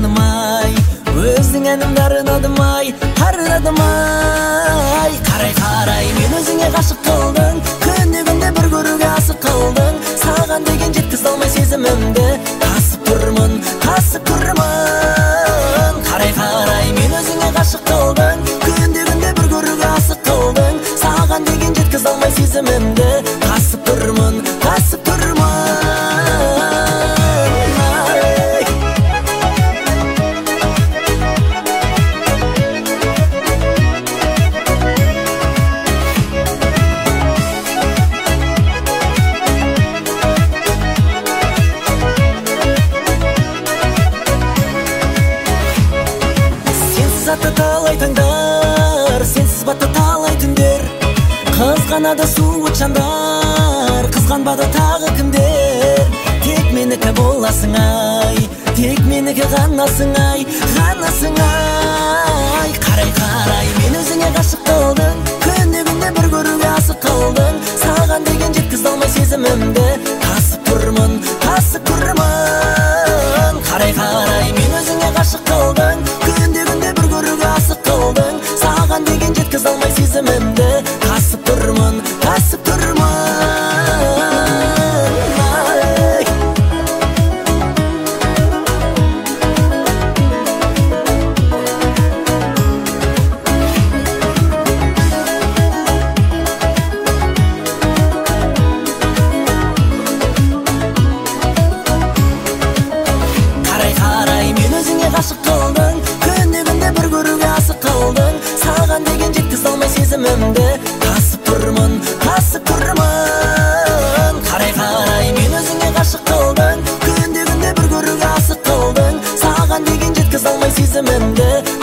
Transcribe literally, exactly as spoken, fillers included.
арыдым ай, өзің әнімді арыдым ай, арыдым ай. Қарай қарай мен өзіңе ғашық қылдың, күнде күнде бір көруге асық қылдың. Саған деген жеткіз алмай сезімімді, тасып тұрмын, тасып тұрмын. Қарай қарай мен өзіңе ғашық қылдың, күнде күнде бір көруге асық қылдың. Саған деген жеткіз алмай сезімімді, тасып тұрмын, тасып тұрмын. Затты талай таңдар, сенсіз батты талай түндер. Қызғанады суыт жандар, қызғанбады тағы кімдер. Тек менікі боласың ай, тек менікі ғанасың ай, ғанасың ай. Қарай қарай мен өзіңе ғашық қылдың, күнде күнде бір көруге асық қылдың. Саған деген жеткіз алмай сезімімді, тасып тұрмын, тасып тұрмын. Қарай қарай мен өзіңе ғашық қылдың, күнде күнде бір көруге асық қылдың. Саған деген жеткіз алмай сезімімді, тасып тұрмын, тасып тұрмын. Қарай қарай мен өзіңе ғашық қылдың, күнде күнде бір көруге асық қылдың. Саған деген жеткіз алмай сезімімді, тасып тұрмын, тасып тұрмын. Қарай қарай мен өзіңе ғашық қылдың, күнде күнде бір көруге асық қылдың. Саған деген жеткіз алмай сезімімді,